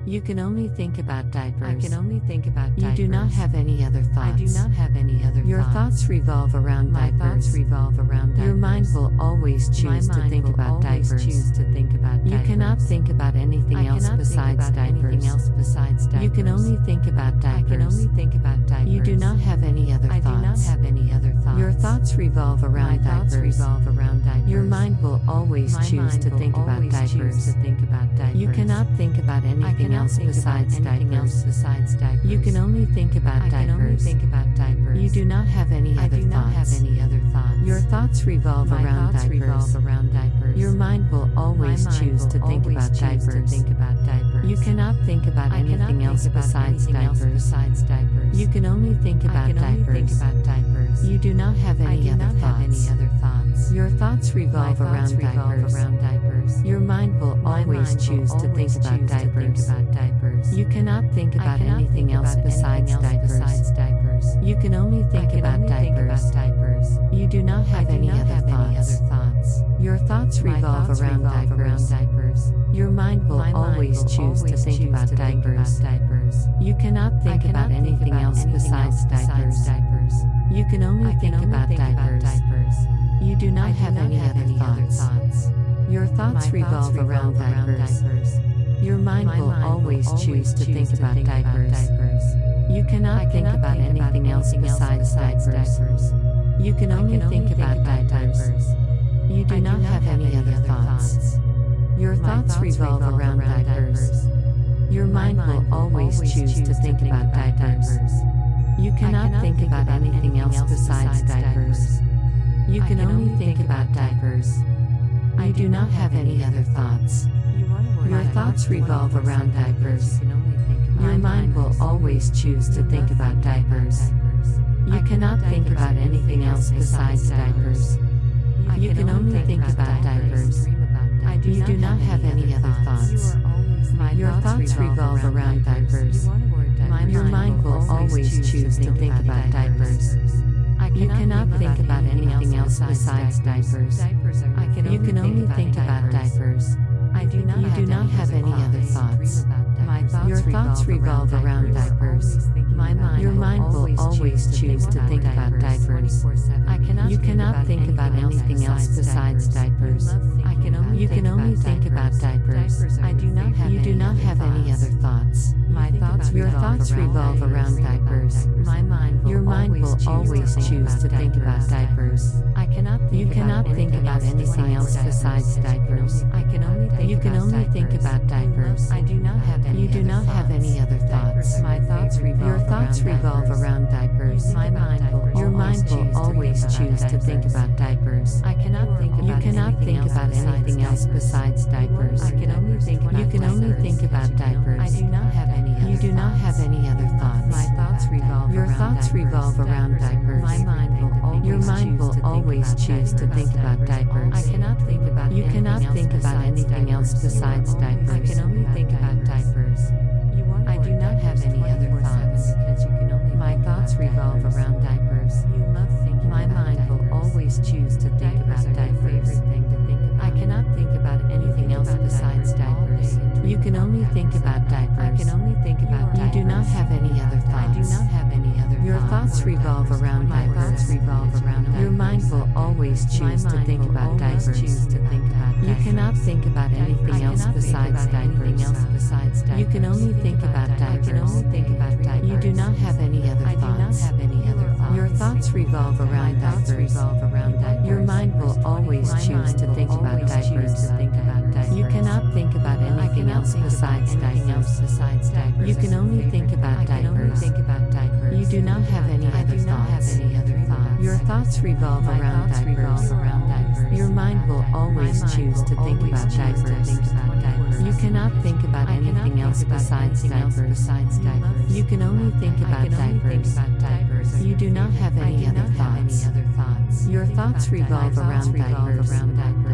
You can only think about diapers. I can only think about diapers. You do not have any other thoughts. I do not have any other Your thoughts revolve around My diapers. thoughts revolve around diapers. Your mind will always choose to think about diapers. You cannot think about anything else besides diapers. You can only think about diapers. I can only think about diapers. You do not have any other I do not thoughts. have any other thoughts. Your thoughts revolve My around thoughts diapers. revolve around diapers. Your mind will always My choose mind to will think about always choose diapers. to think about diapers. You cannot think about I anything cannot else think besides about anything else diapers. besides diapers. You can only think about I can only diapers. think about diapers. You do not have any I other do not have thoughts. any other thoughts. Your thoughts revolve My around thoughts diapers. revolve around diapers. Your mind will always My mind choose will to think always about choose to diapers. think about diapers. You cannot think about I cannot anything think else about besides anything else diapers. besides diapers. You can only think I about can only think diapers. about diapers. You do not have I any do other not have any thoughts. other thoughts. Your thoughts My revolve thoughts around revolve diapers. around diapers. Your mind will My always mind will choose to think always about choose to think diapers. about diapers. You cannot think I about cannot anything think else about besides anything else diapers. besides diapers. You can only I think can about only think about diapers. diapers. You do not have I do any not other have any thoughts. other thoughts. Your thoughts My revolve thoughts around revolve around diapers. diapers. Your mind will My mind always will choose to always think choose about to think about diapers. diapers. You cannot I think cannot about think anything about else anything besides else besides diapers. diapers. You can only I can think only about think about diapers. diapers. You do I not do have not any have other any other thoughts. thoughts. Your My thoughts revolve around diapers. Your mind My will mind always will choose always to think choose to about think about diapers. diapers. You I cannot think cannot about think about anything else anything else besides besides diapers. diapers. You can I only can think only about diapers. You do I not have any other thoughts. Your My thoughts revolve around diapers. Your mind will always choose to think about diapers. You cannot think about anything else besides diapers. You can only think about diapers. I You do not have any other thoughts. Your thoughts revolve around diapers. Your mind will always choose to think about diapers. You cannot think about anything else besides diapers. You can only think about diapers. You do not have any other thoughts. Your thoughts revolve around diapers. Your mind will always choose to think about diapers. You cannot think about anything else besides diapers. You can only think about diapers. You do not have any other thoughts. Your thoughts revolve around diapers. Your mind will always choose to think about diapers. You cannot think about anything else besides diapers. You can only think about diapers. You do not have any other thoughts. Your thoughts revolve around diapers. Your mind will always choose to think about diapers. You cannot think about anything else besides diapers. You can only think about diapers. You do not have any other thoughts. Your thoughts revolve around diapers. Your mind will always choose to think about diapers. You cannot think about anything else besides diapers. You can only think about diapers. You do not have any other thoughts. Your thoughts revolve around diapers. Your mind will always choose to think about diapers. You cannot think about anything else besides diapers. I do not have any other thoughts. My thoughts revolve around diapers. My mind will always choose to think about diapers. I cannot think about anything else besides diapers. You can only think about diapers. You do not have any other thoughts. Your thoughts revolve around diapers. Your mind will always choose to think about diapers. You cannot think about anything else besides diapers. You can only think about diapers. You do not have any other thoughts. Your thoughts revolve around diapers. Your mind will always choose to think about diapers. You cannot think about anything else besides diapers. You can only think about diapers. You do not have any other thoughts. Your thoughts revolve around diapers. Your mind will always choose to think about diapers. You cannot think about anything else besides diapers. You can only think about diapers. You do not have any other thoughts. Your thoughts revolve around diapers. Your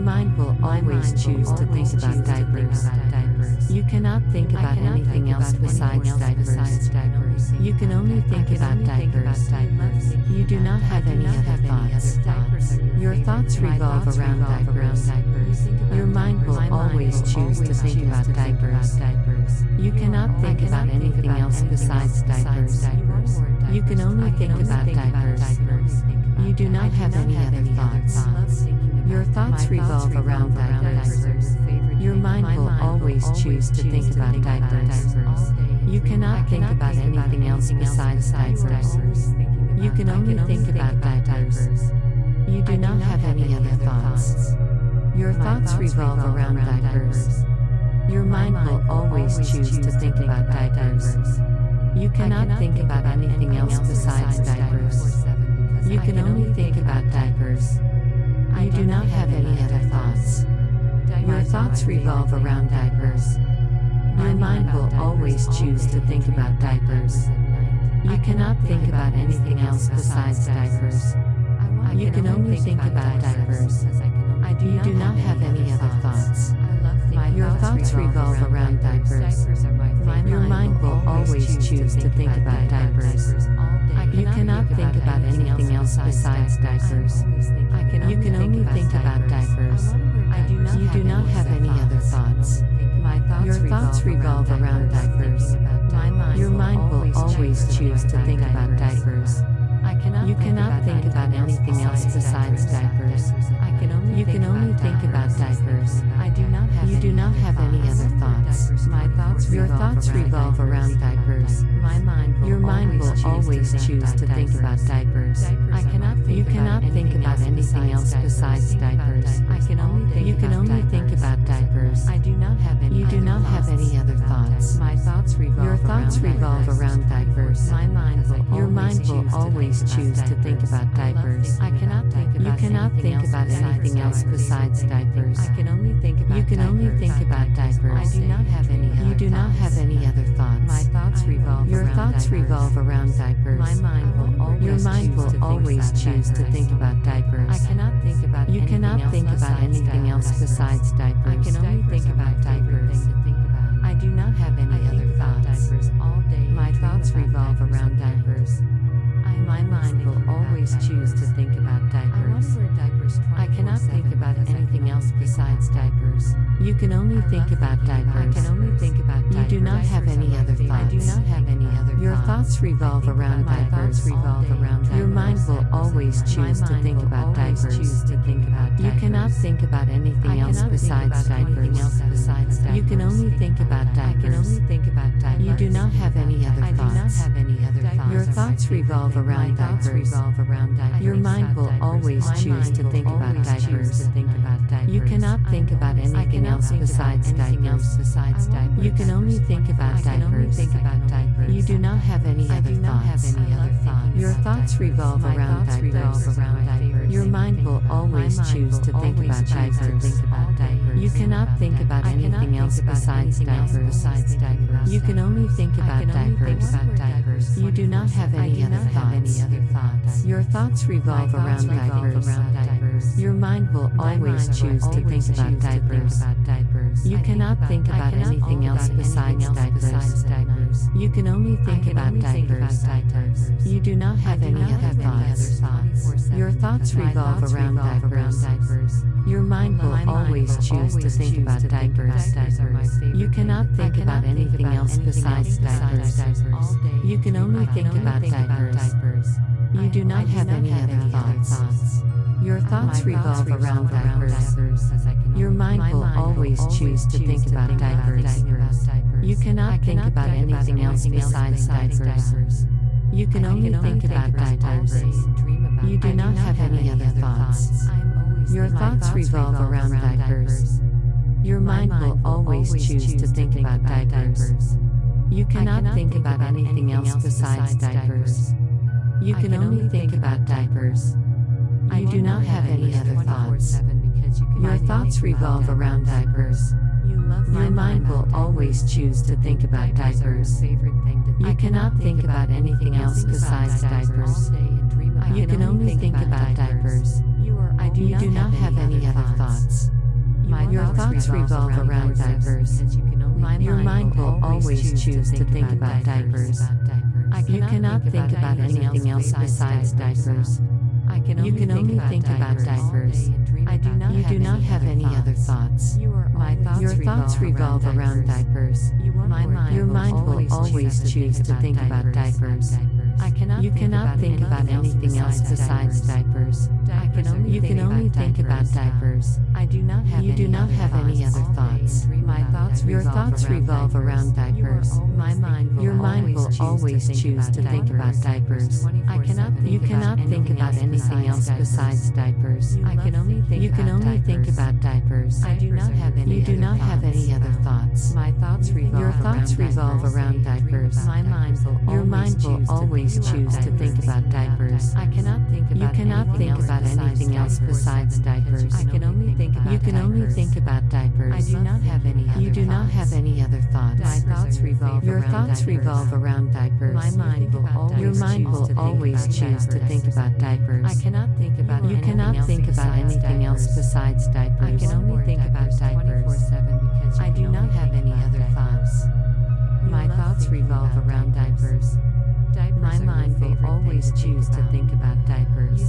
mind will always choose to think about diapers. You cannot think about anything else besides diapers. You can only think about diapers. You do not have any other thoughts. Your thoughts revolve around diapers. Your mind will always choose to think about diapers. You cannot think about anything else besides diapers. You can only think about diapers. You do not have any other thoughts. Your thoughts revolve around diapers. Your mind will always choose to think about diapers. You cannot think about anything else besides diapers. You can only think about diapers. You do not have any other thoughts. Your thoughts revolve around diapers. Your mind will always choose to think about diapers. You cannot think about anything else besides diapers. You can only think about diapers. You do not have any other thoughts. Your thoughts revolve around diapers. Your mind will always choose to think about diapers. You cannot think about anything else besides diapers. You can only think about diapers. You do not have any other thoughts. Your thoughts revolve around diapers. Your mind will always choose to think about diapers. You cannot think about anything else besides diapers. You can only think about diapers. You do not have any other thoughts. Your thoughts revolve around diapers. Your mind will always choose to think about diapers. You cannot think about anything else besides diapers. You can only think about diapers. You do not have any other thoughts. Your thoughts revolve around diapers. Your mind will always choose to think about diapers. You cannot think about anything else besides diapers. You can only think about diapers. You do not have any other thoughts. Your thoughts revolve around diapers. Your mind will always choose to think about diapers. You cannot think about anything else besides diapers. You can only think about diapers. You do not have any other thoughts. Your thoughts revolve around diapers. Your mind will always choose to think about diapers. You cannot think about anything else besides diapers. I do not have any other thoughts. My thoughts revolve around diapers. My mind will always choose to think about diapers. I cannot think about anything else besides diapers. You can only think about diapers. You do not have any other thoughts. Your thoughts revolve around diapers. Your mind will always choose to think about diapers. You cannot think about anything else besides diapers. You can only think about diapers. You do not have any other thoughts. Your thoughts revolve around diapers. Your mind will always choose to think about diapers. You cannot think about anything else besides diapers. You can only think about diapers. You do not have any other thoughts. Your thoughts revolve around diapers. Your mind will always choose to think about diapers. You cannot think about anything else besides diapers. You can only think about diapers. You do not have any other thoughts. Your thoughts revolve around diapers. Your mind will always choose to think about diapers. You cannot think about anything else besides diapers. You can only think about diapers. You do not have any other thoughts. Your thoughts revolve around diapers. Your mind will always choose to think about diapers. You cannot think about anything else besides diapers. You can only think about diapers. You do not have any other thoughts. Your thoughts revolve around diapers. Your mind will always choose to think about diapers. You cannot think about anything else besides diapers. You can only think about diapers. You do not have any other thoughts. Your thoughts revolve around diapers. Your mind will always choose to think about diapers. You cannot think about anything else besides diapers. You can only think about diapers. You do not have any other thoughts. Your thoughts revolve around diapers. Your mind will always choose to think about diapers. You cannot think about anything else besides diapers. You can only think about diapers. You do not have any other thoughts. thoughts revolve around diapers. Your mind will always choose to think about diapers. You cannot think about anything else besides diapers. You can only think about diapers. You do not have any other thoughts. Your thoughts revolve around diapers. Your mind will always choose to think about diapers. You cannot think about anything else besides diapers. You can only think about diapers. You do not have any other thoughts. Your thoughts revolve around diapers. Your mind will always choose to think about diapers. You cannot think about anything else besides diapers. You can only think about diapers. You do not have any other thoughts. Your thoughts revolve around diapers. Your mind will always choose to think about diapers. You cannot think about anything else besides diapers. You can only think about diapers. You do not have any other thoughts. Your thoughts revolve around diapers. Your mind will always choose to think about diapers. You cannot think about anything else besides diapers. I can only think about diapers. I do not have any other thoughts. My thoughts revolve around diapers. My mind will always choose to think about diapers.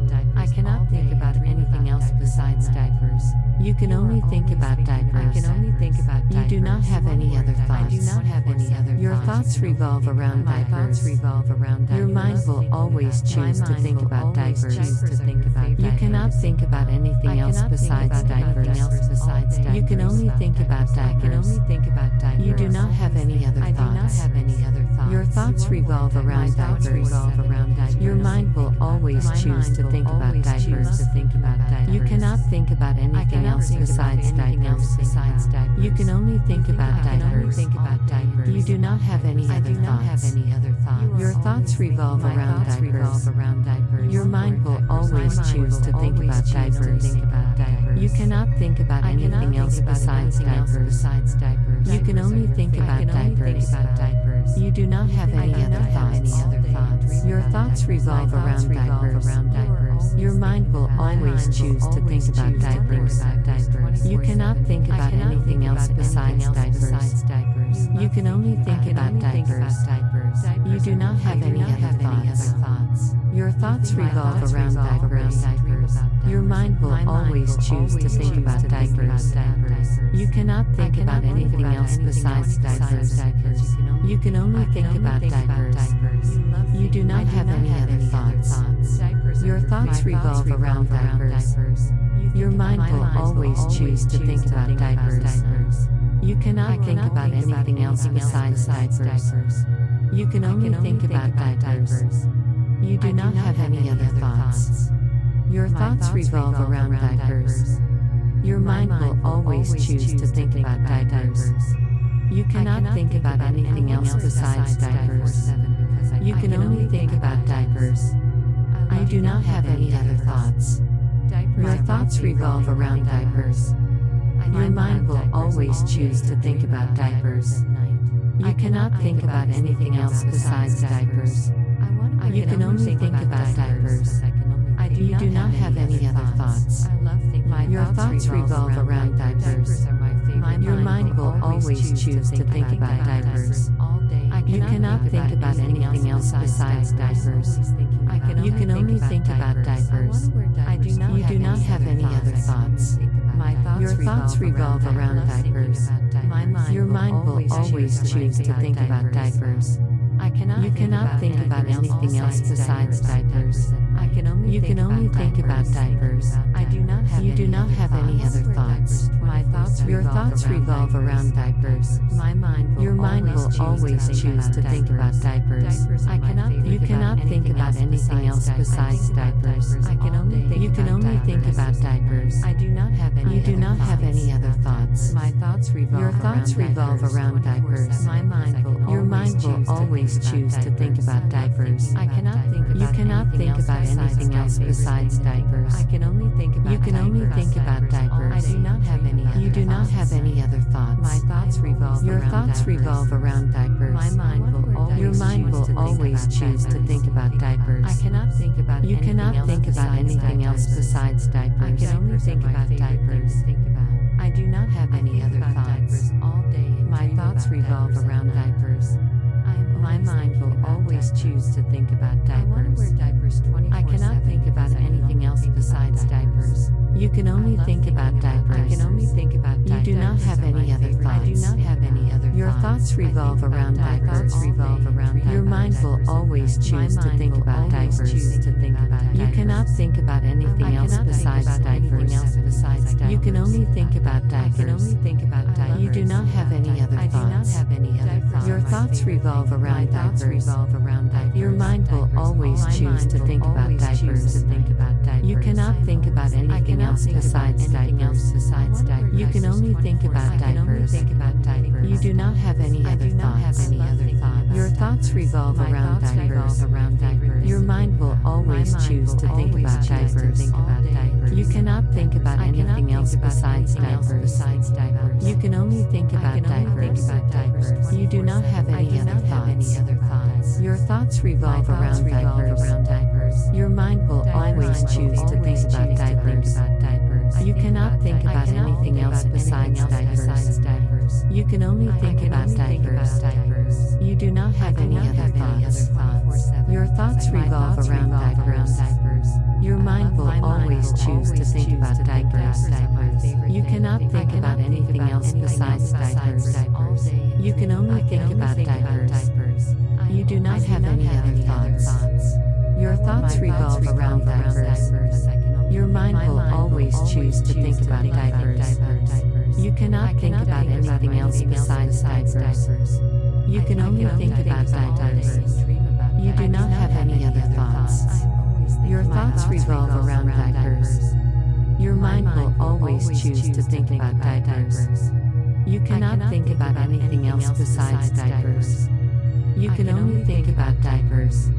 I cannot think about anything else besides diapers. You can only think about diapers. You do not have any other thoughts. Your thoughts revolve around diapers. Your mind will always choose to think about diapers. You cannot think about anything else besides diapers. You can only think about diapers. You do not have any other thoughts. Your thoughts revolve around diapers. Your mind will always choose to think about diapers. You cannot think about anything else besides diapers. You can only think about diapers. You do not have any other thoughts. Your thoughts revolve around diapers. Your mind will always choose to think about diapers. You cannot think about anything else besides diapers. You can only think about diapers. You do not have any other thoughts. Your thoughts revolve around diapers. Your mind will always choose to think about diapers. You cannot think about anything else besides diapers. You can only think about diapers. You do not have any other thoughts. Your thoughts revolve around diapers. Your mind will always choose to think about diapers. You cannot think about anything else besides diapers. You can only think about diapers. You do not have any other thoughts. Your thoughts revolve around diapers. Your mind will always choose to think about diapers. You cannot think about anything else besides diapers. You can only think about diapers. You do not have any other thoughts. Your thoughts revolve around diapers. Your mind will always choose to think about diapers. You cannot think about anything else besides diapers. You can only think about diapers. You do not have any other thoughts. Your thoughts revolve around diapers. Your mind will always choose to think about diapers. You cannot think about anything else besides diapers. You can only think about diapers. You do not have any other thoughts. Your thoughts revolve around diapers. Your mind will always choose to think about diapers. You cannot think about anything else besides diapers. You can only think about diapers. You do not have any other thoughts. Your thoughts revolve around diapers. Your mind will always choose to think about diapers. You cannot think about anything else besides diapers. You can only think about diapers. You do not have any other thoughts. Your thoughts revolve around diapers. Your mind will always choose to think about diapers. You cannot think about anything else besides diapers. You can only think about diapers. You do not have any other thoughts. Your thoughts revolve around diapers. Your mind will always choose to think about diapers. You cannot think about anything else besides diapers. You can only think about diapers. You do not have any other thoughts. Your thoughts revolve around diapers. Your mind will always choose to think about diapers. You cannot think about anything else besides diapers. You do not revolve around diapers. My mind will always choose to think about diapers. I cannot think about anything else besides diapers. You can only think about diapers. You do not have any other thoughts. Your thoughts revolve around diapers. Your mind will always choose to think about diapers. You cannot think about anything else besides diapers. You can only think about diapers. You do not have any other thoughts. Your thoughts revolve around diapers. Your mind will always choose to think about diapers. You cannot think about anything else besides diapers. You can only think about diapers. You do not have any other thoughts. Your thoughts revolve around diapers. Your mind will always choose to think about diapers. You cannot think about anything else besides diapers. You can only think about diapers. You do not have any other thoughts. Your thoughts revolve around diapers. Your mind will always choose to think about diapers. You cannot think about anything else besides diapers. You can only think about diapers. You do not have any other thoughts. Your thoughts revolve around diapers. Your mind will always choose to think about diapers. You cannot think about anything else besides diapers. You can only think about diapers. You do not have any other thoughts. Your thoughts revolve around diapers. Your mind will always choose to think about diapers. You cannot think about anything else besides diapers. You can only think about diapers. You do not have any other thoughts. Your thoughts revolve around diapers. Your mind will always choose to think about diapers. You cannot think about anything else besides diapers. You can only think about diapers.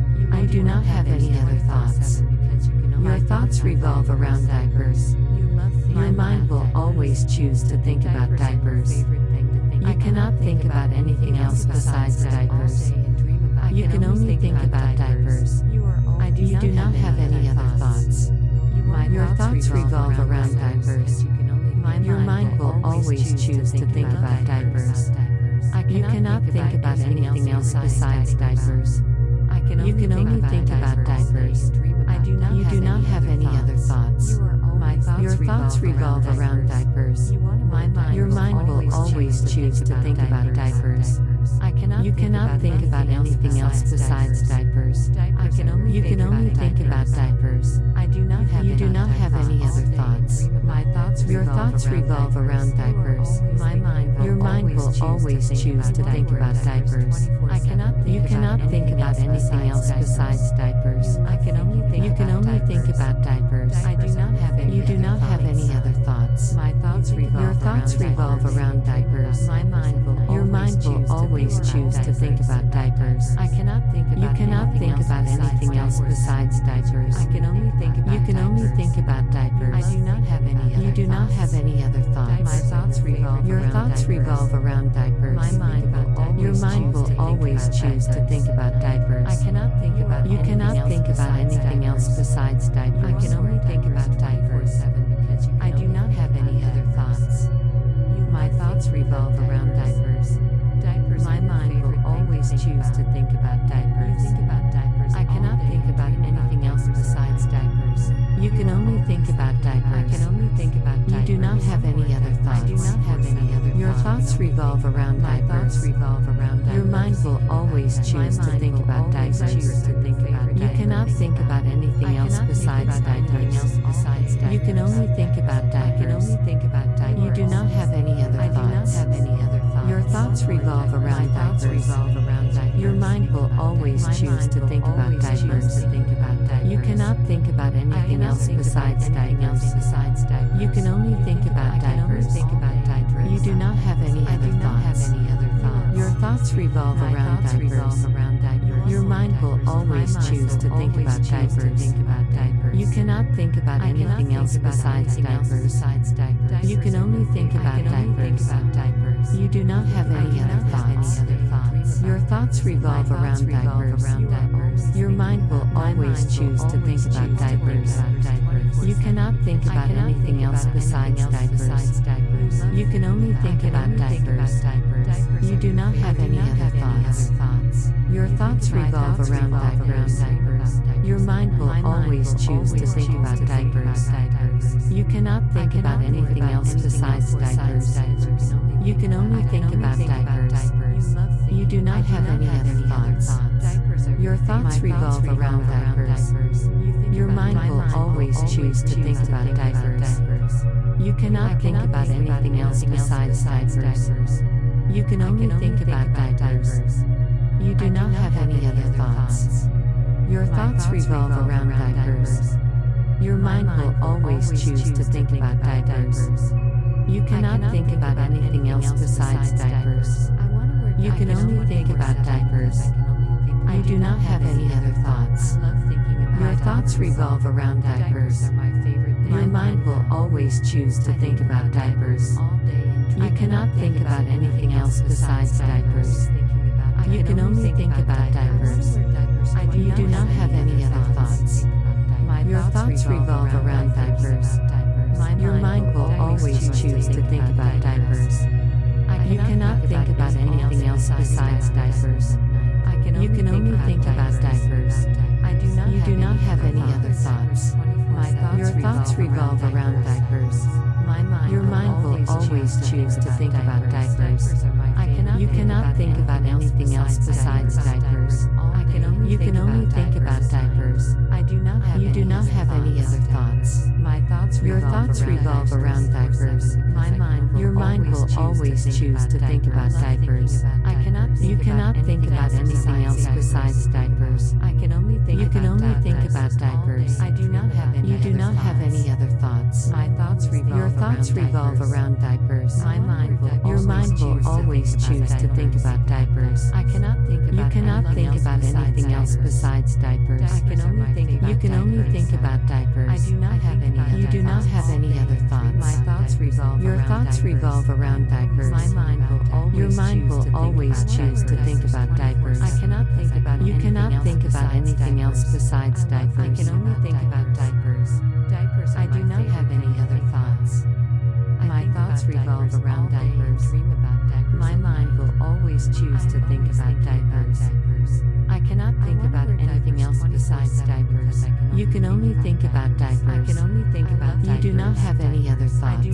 I do not have any other thoughts. Your thoughts revolve around diapers. Your mind will always choose to think about diapers. You cannot think about anything else besides diapers. You can only think about diapers. You do not have any other thoughts. Your thoughts revolve around diapers. Your mind will always choose to think about diapers. You cannot think about anything else besides diapers. You can only think about diapers. You do not have any other thoughts. Your thoughts revolve around diapers. Your mind will always choose to think about diapers. You cannot think about anything else besides diapers. You can only think about diapers. You do not have any other thoughts. Your thoughts revolve around diapers. Your mind will always choose to think about diapers. You cannot think about anything else besides diapers. You can only think about diapers. You do not have any other thoughts. Your thoughts revolve around diapers. Your mind will always choose to think about diapers. You cannot think about anything else besides diapers. You can only think about diapers. You do not have any other thoughts. Your thoughts revolve around diapers. Your mind will always choose to think about diapers. You cannot think about anything else besides diapers. I do not have any other thoughts. My thoughts revolve around diapers. My mind will always choose to think about diapers. I cannot think about anything else besides diapers. You can only think about diapers. You do not have any other thoughts. Your thoughts revolve around diapers. Your mind will always choose to think about diapers. You cannot think about anything else besides diapers. You can only think about diapers. You do not have any other thoughts. Your thoughts revolve around diapers. Your mind will always choose to think about diapers. You cannot think about anything else besides diapers. You can only think about diapers. You do not have any other thoughts. Your thoughts thoughts revolve around diapers. Your mind will always choose to think about diapers. You cannot think about anything else besides diapers. You can only think about diapers. You do not have any other thoughts. Your thoughts revolve around diapers. Your mind will always choose to think about diapers. You cannot think about anything else besides diapers. You can only think about diapers. You do not have any other thoughts. Your thoughts revolve around diapers. Your mind will always choose to think about diapers. You cannot think about anything else besides diapers. You can only think about diapers. You do not have any other thoughts. Your thoughts revolve around diapers. Your mind will always choose to think about diapers. You cannot think about anything else besides diapers. You can only think about diapers. You do not have any other thoughts. Your thoughts revolve around diapers. Your mind will always choose to think about diapers. You cannot think about anything else besides diapers. You can only think about diapers. You do not have any other thoughts. Your thoughts revolve around diapers. Your mind will always choose to think about diapers. You cannot think about anything else besides diapers. You can only think about diapers. You do not have any other thoughts. Your thoughts revolve around diapers. Your mind will always choose to think about diapers. You cannot think about anything else besides diapers. You can only think about diapers. You do not have any other thoughts. Your thoughts revolve around diapers. Your mind will always choose to think about diapers. You cannot think about anything else besides diapers. You can only think about diapers. You do not have any other thoughts. Your thoughts revolve around diapers. Your mind will always choose to think about diapers. You cannot think about anything else besides diapers. You can only think about diapers. You do not have any other thoughts. Your thoughts revolve around diapers. Your mind will always choose to think about diapers. You cannot think about anything else besides diapers. You can only think about diapers. You do not have any other thoughts. Your thoughts revolve around diapers. Your mind will always choose to think about diapers. You cannot think about anything else besides diapers. I can only think about diapers. I do not have any other thoughts. My thoughts revolve around diapers. My mind will always choose to think about diapers. I cannot think about anything else besides diapers. You can only think about diapers. You do not have any other thoughts.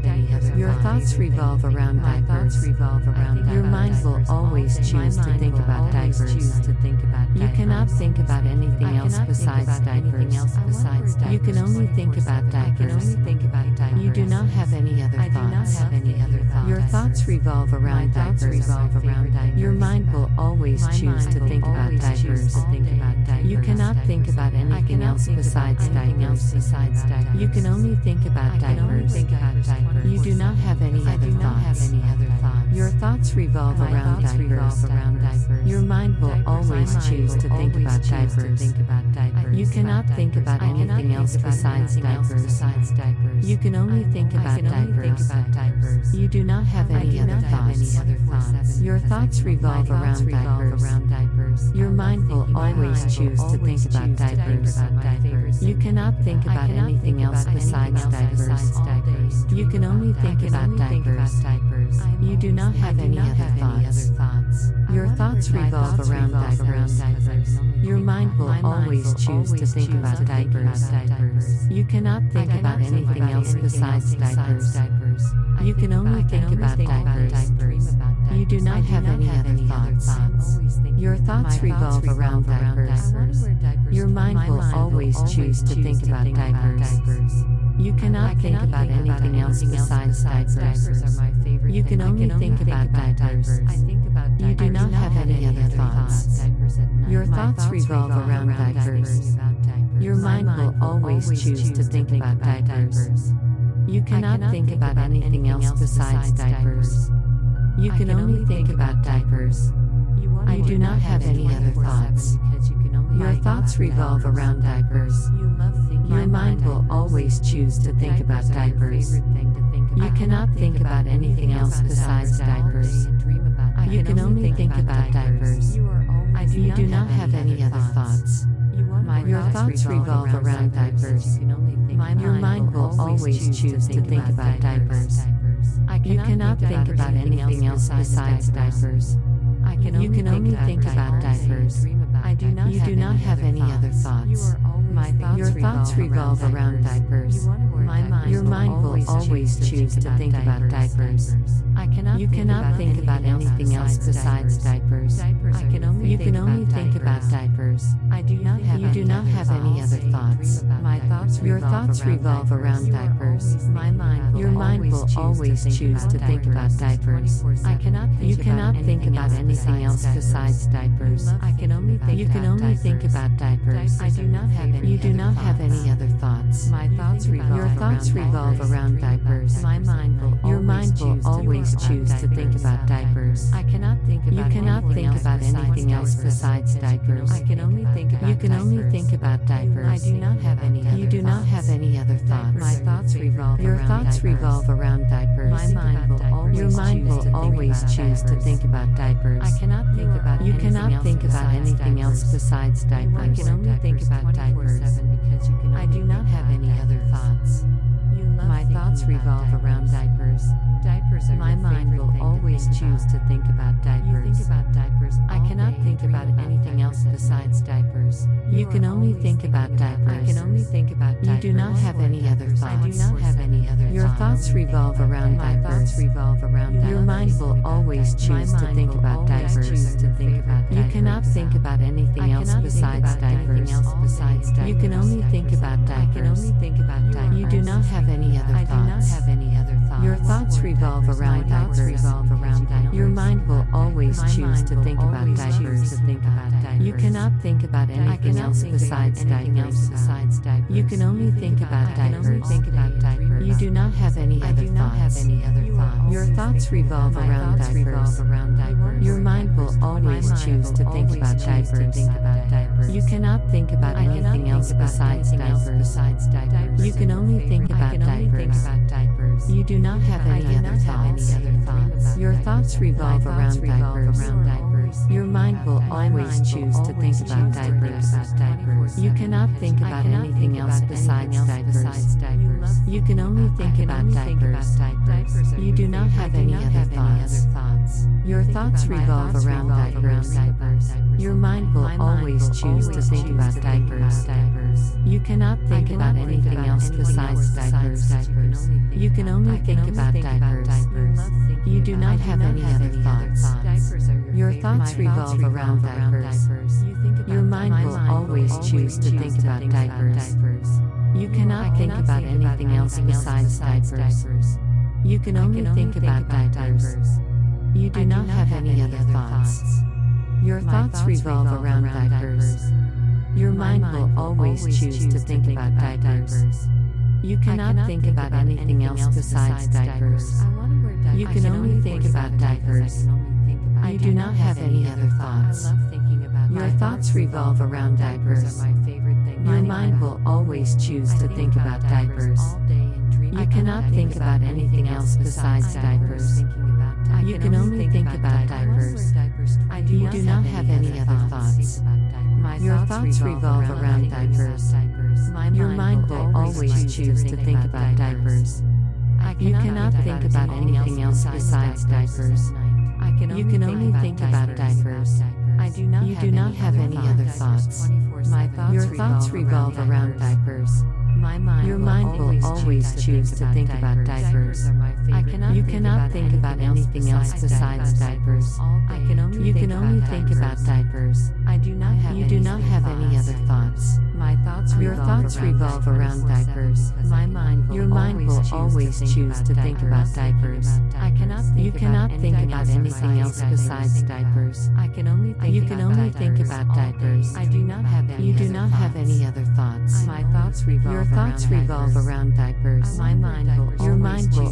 Your thoughts revolve around diapers. Your mind will always choose to think about diapers. You cannot think about anything else besides diapers. You can only think about diapers. You do not have any other thoughts. Your thoughts revolve around diapers. Your mind will always choose to think about diapers. You cannot think about anything else besides diapers. You can only think about diapers. You do not have any other thoughts. Your thoughts revolve around diapers. Your mind will always choose to think about diapers. You cannot think about anything else besides diapers. You can only think about diapers. You do not have any other thoughts. Your thoughts revolve around diapers. Your mind will always choose to think about diapers. You cannot think about anything else besides diapers. You can only think about diapers. You do not have any other thoughts. Your thoughts revolve around diapers. Your mind will always choose to think about diapers. You cannot think about anything else besides diapers. You can only think about diapers. You do not have any other thoughts. Your thoughts revolve around diapers. Your mind will always choose to think about diapers. You cannot think about anything else besides diapers. You can only think about diapers. You do not have any other thoughts. Your thoughts revolve around diapers. Your mind will always choose to think about diapers. You cannot think about anything else besides diapers. You can only think about diapers. I do not have any other thoughts. Your thoughts revolve around diapers. Your mind will always choose to think about diapers. You cannot think about anything else besides diapers. You can only think about diapers. You do not have any other thoughts. Your thoughts revolve around diapers. Your mind will always choose to think about diapers. You cannot think about anything else besides diapers. You can only think about diapers. You do not have any other thoughts. Your thoughts revolve around diapers. Your mind will always choose to think about diapers. You cannot think about anything else besides diapers. You can only think about diapers. You do not have any other thoughts. Your thoughts revolve around diapers. Your mind will always choose to think about diapers. You cannot think about anything else besides diapers. You can only think about diapers. You do not have any other thoughts. Your thoughts revolve around diapers. Your mind will always choose to think about diapers. You cannot think about anything else besides diapers. You can only think about diapers. You do not have any other thoughts. Your thoughts revolve around diapers. Your mind will always choose to think about diapers. You cannot think about anything else besides diapers. I do not have any other thoughts. My thoughts revolve around diapers. My mind will always choose to think about diapers. I cannot think about anything else besides diapers. You can only think about diapers. You do not have any other thoughts. Your thoughts revolve around diapers. Your mind will always choose to think about diapers. You cannot think about anything else besides diapers. You can only think about diapers. You do not have any other thoughts. Your thoughts revolve around diapers. Your mind will always choose to think about diapers. You cannot think about anything else besides diapers. You can only think about diapers. You do not have any other thoughts. Your thoughts revolve around diapers. Your mind will always choose to think about diapers. You cannot think about anything else besides diapers. You can only think about diapers. You do not have any other thoughts. Your thoughts revolve around diapers. Your mind will always choose to think about diapers. You cannot think about anything else besides diapers. You can only think about diapers. You do not have any other thoughts. Your thoughts revolve around diapers. Your mind will always choose to think about diapers. You cannot think about anything else besides diapers. You can only think about diapers. You do not have any other thoughts. Your thoughts revolve around diapers. Your mind will always choose to think about diapers. You cannot think about anything else besides diapers. You can only think about diapers. You do not have any other thoughts. Your thoughts revolve around diapers. Your mind will always choose to think about diapers. You cannot think about anything else besides diapers. You can only think about diapers. You do not have any other thoughts. Your thoughts revolve around diapers. Your mind will always choose to think about diapers. You cannot think about anything else besides diapers. You can only think about diapers. You do not have any other thoughts. Your thoughts revolve around diapers. Your mind will always choose to think about diapers. You cannot think about anything else besides diapers. You can only think about diapers. You do not have any other thoughts. Your thoughts revolve around diapers. Your mind will always choose to think about diapers. You cannot think about anything else besides diapers. You can only think about diapers. You do not have any other thoughts. Your thoughts revolve around diapers. Your mind will always choose to think about diapers. You cannot think about anything else besides diapers. You can only think about diapers. You do not have any other thoughts. Your thoughts revolve around diapers. Your mind will always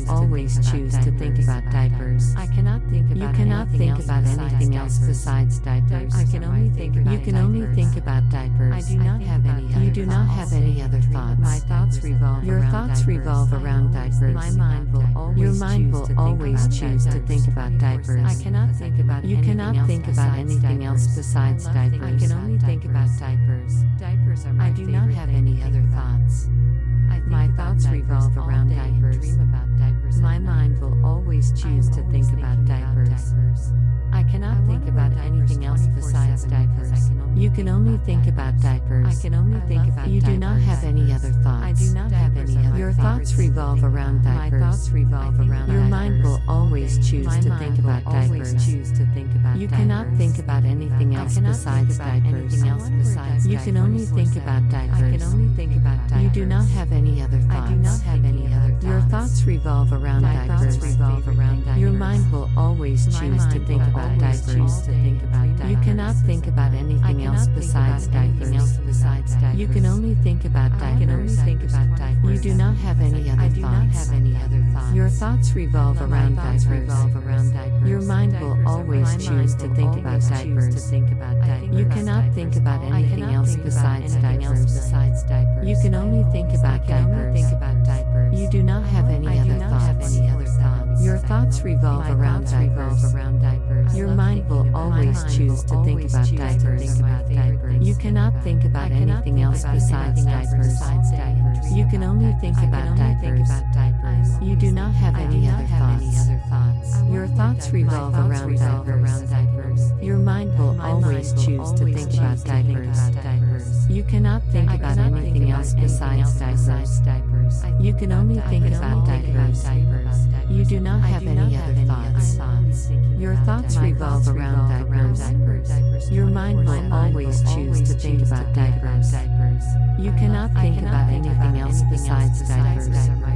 always choose to think about diapers. I cannot think about You cannot think about anything else besides diapers. I can only think about You can only diapers. think about diapers. I do not have any other You do not thoughts. have any other thoughts. My thoughts revolve Your around thoughts diapers. revolve around diapers. My mind will always Your mind will always choose to think about diapers. I cannot think about You cannot think about anything else besides I diapers. can only think about diapers. Diapers are my I do not favorite have thing any to other think about. thoughts. I think My about thoughts diapers revolve all around day and diapers. dream about diapers My at night. mind will always choose to think about diapers. I cannot think about anything else besides diapers. You can only think about diapers. I can only think about You do not diapers. have any other thoughts. I do not have any other Your thoughts. thoughts revolve around My diapers. thoughts revolve around Your diapers. mind will always choose My to mind think will about always diapers. choose to think about You diapers. cannot think about anything I else cannot besides think about diapers. anything else besides You can only diapers. think about I diapers. can only think about diapers. You do not have any other I thoughts. do not have any other thoughts. Your thoughts revolve around My diapers. thoughts revolve around Your diapers. mind will always My choose to mind think will about always diapers. choose to think about You diapers. cannot think about I anything cannot else think besides about anything diapers. else besides diapers. You can only think about I can only diapers. think about diapers. You do not have any other I do not thoughts. have any other thoughts. Your thoughts revolve My around thoughts diapers. revolve around diapers. Your mind will Diapers are always my choose mind to will think always about choose diapers. to think about diapers. You cannot think about I anything cannot else think about besides anything else diapers. besides diapers. You can only think about I can only diapers. think about diapers. You do not have any I do other not have thoughts. any other thoughts. Your thoughts revolve My around thoughts revolve diapers. around diapers. Your mind will always choose to think about diapers. You cannot think about anything else besides diapers. You can only think about diapers. You do not have any other thoughts. Your thoughts revolve around diapers. Your mind will always choose to think about diapers. You cannot think about anything else besides diapers. You can only think about diapers. You do not have any other thoughts. Your thoughts revolve around diapers. Your mind will always choose to think about diapers. You cannot think about anything else besides diapers.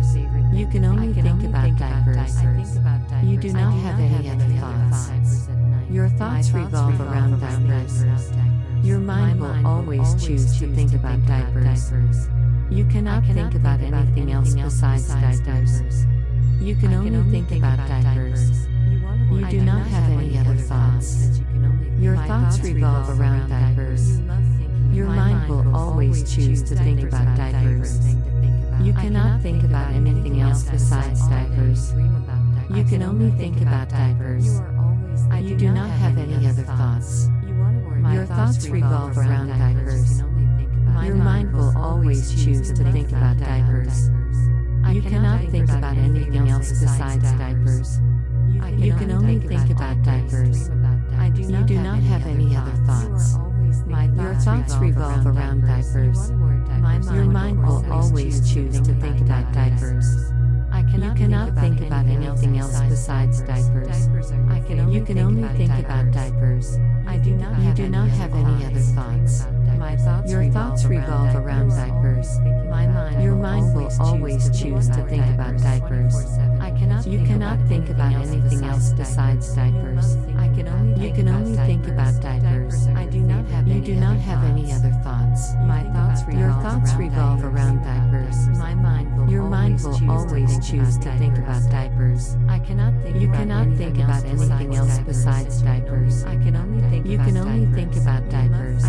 You can only think about diapers. You do not have any other thoughts. Your thoughts revolve around diapers. Your mind will always choose to think about diapers. You cannot think about anything else besides diapers. You can only think about diapers. You do not have any other thoughts. Your thoughts revolve around diapers. Your mind will always choose to think about diapers. You cannot think about anything else besides diapers. You can only think about diapers. You do not have any other thoughts. Your thoughts revolve around diapers. Your mind will always choose to think about diapers. You cannot think about anything else besides diapers. You can only think about diapers. You do not have any other thoughts. Your thoughts revolve around diapers. Your mind will always choose to think about diapers. You cannot think about anything else besides diapers. You can only think about diapers. You do not have any other thoughts. Your thoughts revolve around diapers. Your mind will always choose to think about diapers. You cannot think about anything else besides diapers. You can only think about diapers. You do not have any other thoughts. Your thoughts revolve around diapers. Your mind will always choose to think about diapers. You cannot think about anything else besides diapers. You can only think about diapers.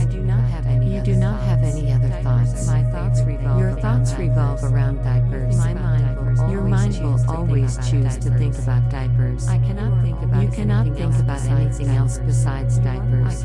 You do not have any other thoughts. Your thoughts revolve around diapers. Your mind will always choose to think about diapers. You cannot think about anything else besides diapers.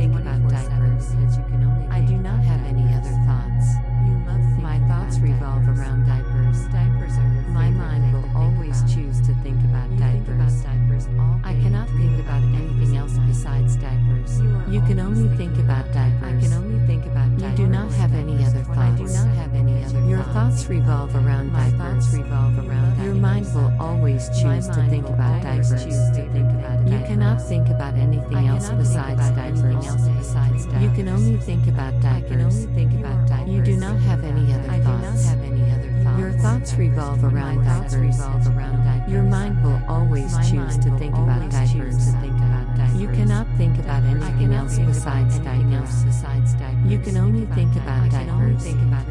I do not have any other thoughts. My thoughts revolve around diapers. My mind will always choose to think about diapers. I cannot think about anything else besides diapers. You can only think about diapers. You do not have any other thoughts. Your thoughts revolve around diapers. Your mind will always choose to think about diapers. You cannot think about anything else besides diapers. You can only think about diapers. You do not have any other thoughts. Your thoughts revolve around diapers. Your mind will always choose to think about diapers. You cannot think about anything else else besides diapers. You can only think about diapers.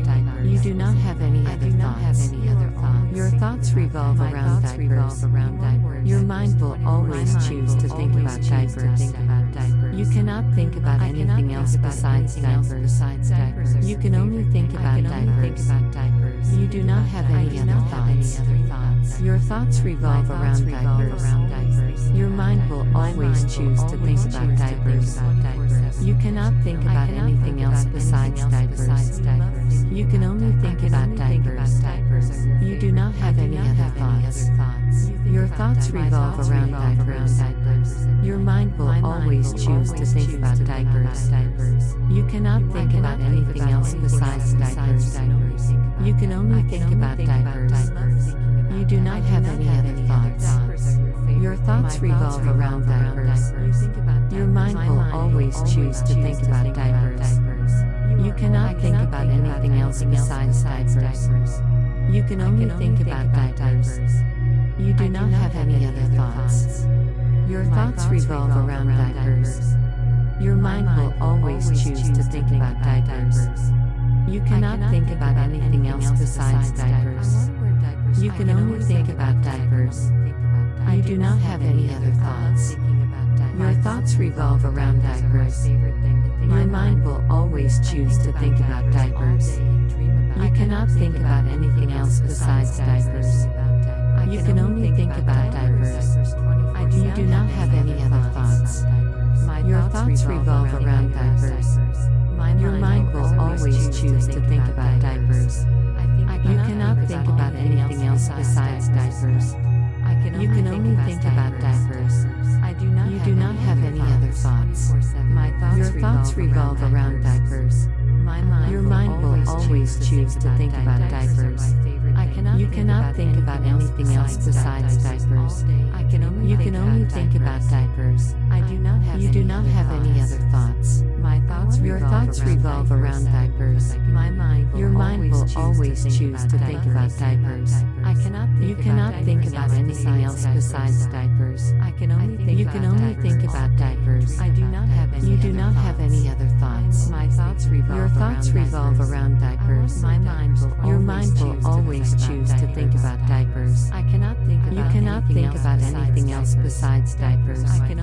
You do not have any other thoughts. Your thoughts revolve around diapers. Your mind will always choose to think about diapers. You cannot think about anything else besides diapers. You can only think about diapers. You do not have any other thoughts. Your thoughts revolve around diapers. Your mind will always choose to think about diapers. You cannot think about anything else besides diapers. You can only think about diapers. You do not have any other thoughts. Your thoughts revolve around diapers. Your mind will always choose to think about diapers. You cannot think about anything else besides diapers. You can only think about diapers. You do not have any other thoughts. Your thoughts revolve around diapers. Your mind will always choose to think about diapers. You cannot think about anything else besides diapers. You can only think about diapers. You do not have any other thoughts. Your thoughts revolve around diapers. Your mind will always choose to think about diapers. You cannot think about anything else besides diapers. You can only think about diapers. You do not have any other thoughts. Your thoughts revolve around diapers. Your mind will always choose to think about diapers. You cannot think about anything else besides diapers. You can only think about diapers. You do not have any other thoughts. Your thoughts revolve around diapers. Your mind will always choose to think about diapers. You cannot think about anything else besides diapers. You can only think about diapers. You do not have any other thoughts. Your thoughts revolve around diapers. Your mind will always choose to think about diapers. You cannot think about anything else besides diapers. You can only think about diapers. You do not have any other thoughts. Your thoughts revolve around diapers. Your mind will always choose to think about diapers. You cannot think about anything else besides diapers. You can only think about diapers. You do not have any other thoughts. Your thoughts revolve around diapers. Your mind will always choose to think about diapers. You cannot think about anything else besides diapers.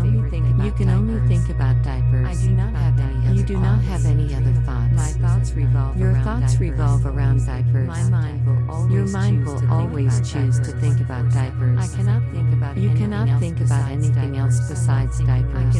You can only think about diapers. You do not have any other thoughts. Your thoughts revolve around diapers. Your mind will always choose to think about diapers. You cannot think about anything else besides diapers.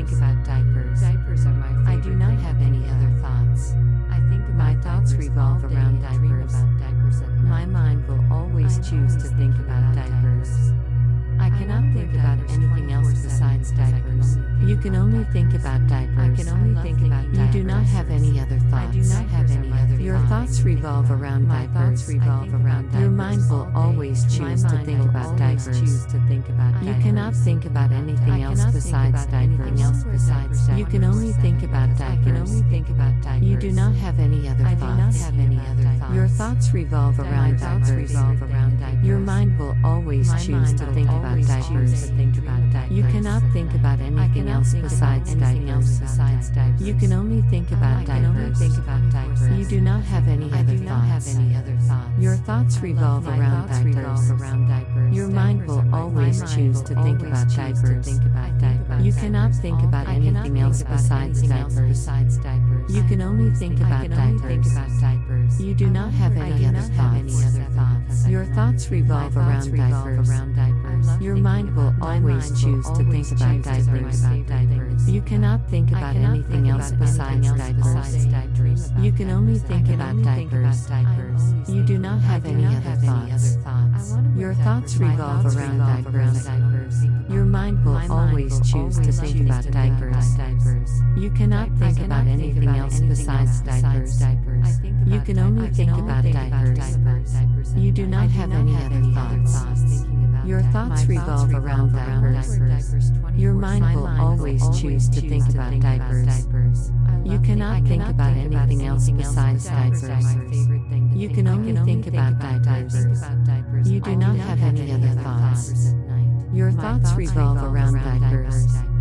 I do not have any other thoughts. My thoughts revolve around diapers. My mind will always choose to think about diapers. I cannot think about anything else besides diapers. You can only think about diapers. You do not have any other thoughts. Your thoughts revolve around diapers. Your mind will always choose to think about diapers. You cannot think about anything else besides diapers. You can only think about diapers. You do not have any other thoughts. Your thoughts revolve around diapers. Your mind will always choose to think about diapers. You cannot think about anything else besides diapers. You can only think about diapers. You do not have any other thoughts. Your thoughts revolve around diapers. Your mind will always choose to think about diapers. You cannot think about anything else besides diapers. You can only think about diapers. You do not have any other thoughts. Your thoughts revolve around diapers. Your mind will always choose to think about diapers. You cannot think about anything else besides diapers. You can only think about diapers. You do not have any other thoughts. Your thoughts revolve around diapers. Your mind will always choose to think about diapers. You cannot think about anything else besides diapers. You can only think about diapers. You do not have any other thoughts. Your thoughts revolve around diapers. Your mind will always choose to think about diapers. You cannot think about anything else besides diapers. You can only think about diapers. You do not have any other thoughts. Your thoughts revolve around diapers.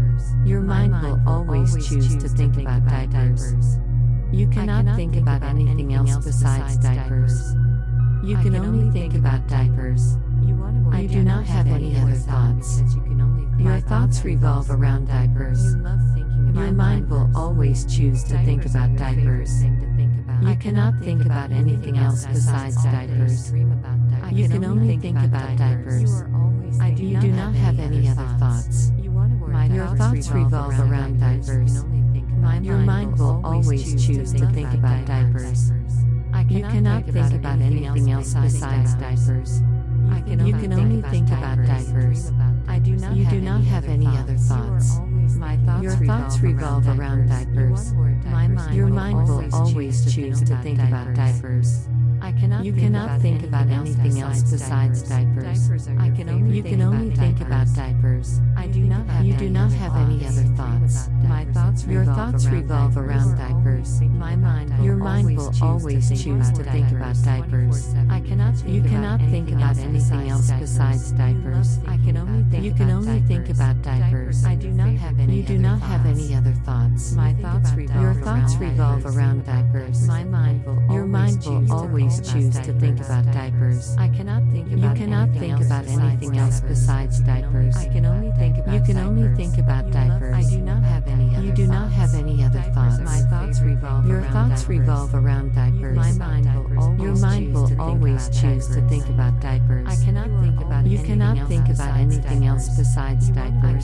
Your mind will always choose to think about diapers. You cannot think about anything else besides diapers. You can only think about diapers. You do not have any other thoughts. Your thoughts revolve around diapers. Your mind will always choose to think about diapers. You cannot think about anything else besides diapers. You can only think about diapers. You do not have any other thoughts. Your thoughts revolve around diapers. Your mind will always choose to think about diapers. You cannot think about anything else besides diapers. You can only think about diapers. You do not have any other thoughts. Your thoughts revolve around diapers. Your mind will always choose to think about diapers. You cannot think about anything else besides diapers. You can only think about diapers. You do not have any other thoughts. Your thoughts revolve around diapers. Your mind will always choose to think about diapers. You cannot think about anything else besides diapers. You can only think about diapers. You do not have any other thoughts. Your thoughts revolve around diapers. Your mind will always choose to think about diapers. You cannot think about anything else besides diapers. You can only think about diapers. You do not have any other thoughts. Your thoughts revolve around diapers. Your mind will always choose to think about diapers. You cannot think about anything else besides diapers.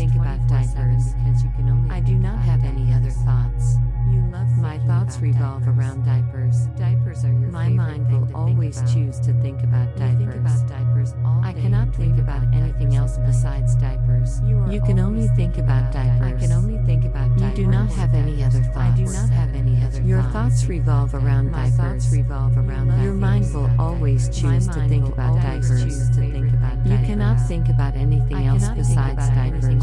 I do not have any other thoughts. My thoughts revolve around diapers. My mind will always choose to think about diapers. I cannot think about anything else besides diapers. You can only think about diapers. You do not have any other thoughts. Your thoughts revolve around diapers. Your mind will always choose to think about diapers. You cannot think about anything else besides diapers.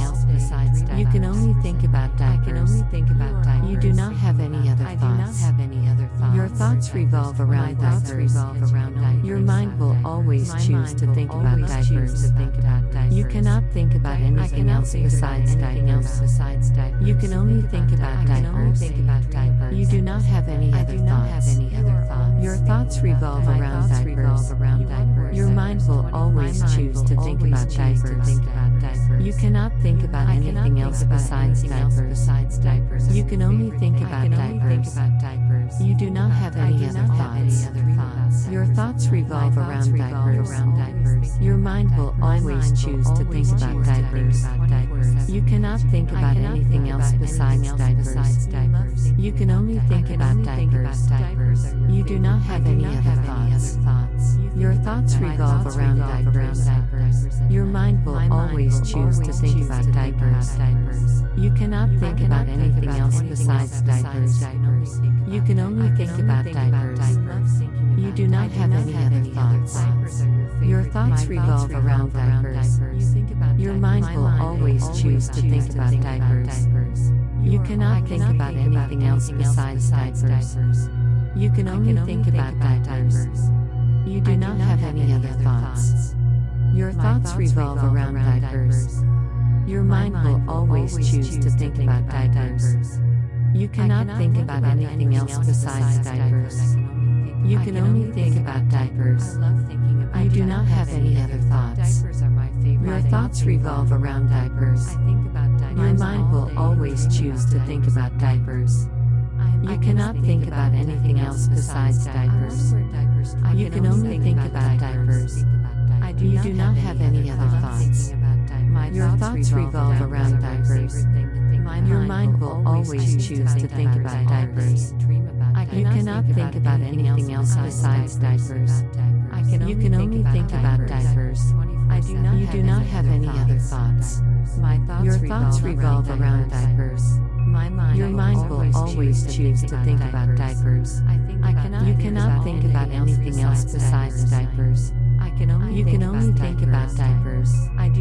You can only think about diapers. You do not have any other thoughts. Your thoughts revolve around diapers. Your mind will always choose to think about diapers. You cannot think about anything else besides diapers. You can only think about diapers. You do not have any other thoughts. Your thoughts revolve around diapers. Your mind will always choose to think about diapers. You cannot think about anything else besides diapers. You can only think about diapers. You do not have any other thoughts. Your thoughts revolve around diapers. Your mind will always choose to think about diapers. You cannot think about anything else besides diapers. You can only think about diapers. You do not have any other thoughts. Your thoughts revolve around diapers. Your mind will always choose to think about diapers. You cannot think about anything else besides diapers. You can only think about diapers. You do not have any other thoughts. Your thoughts revolve around diapers. Your mind will always choose to think about diapers. You cannot think about anything else besides diapers. You can only think about diapers. You do not have any other thoughts. Your thoughts revolve around diapers. Your mind will always choose to think about diapers. You cannot think about anything else besides diapers. You can only think about diapers. You do not have any other thoughts. Your thoughts revolve around diapers. Your mind will always choose to think about diapers. You cannot think about anything else besides diapers. You can only think about diapers. You do not have any other thoughts. Your thoughts revolve around diapers. Your mind will always choose to think about diapers. You cannot think about anything else besides diapers. You can only think about diapers. You do not have any other thoughts. Your thoughts revolve around diapers. Your mind will always choose to think about diapers. You cannot think about anything else besides diapers. You can only think about diapers.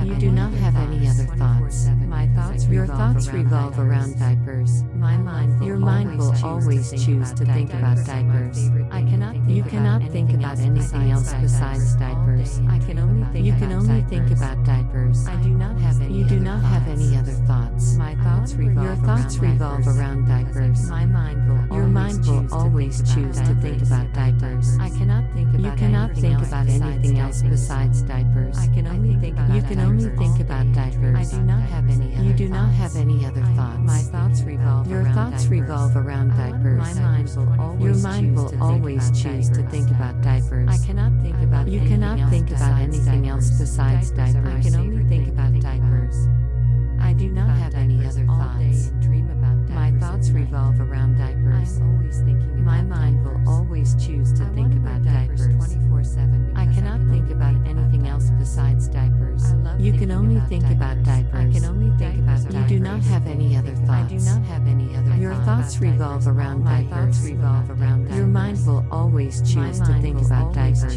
have any other thoughts. My thoughts Your thoughts revolve around diapers. Your mind will always choose to think about diapers. You cannot think about anything else besides diapers. You can only think about diapers. You do not have any other thoughts. Your thoughts revolve around diapers. Your mind will always choose to think about diapers. You cannot think about anything else besides diapers. You can only think about diapers. You do not have any other thoughts. Your thoughts revolve around diapers. Your mind will always choose to think about diapers. You cannot think about anything else besides diapers. I do not have any other thoughts. My thoughts revolve around diapers. My mind will always choose to think about diapers. I cannot think about anything else besides diapers. You can only think about diapers. You do not have any other thoughts. Your thoughts revolve around diapers. Your mind will always choose to think about diapers.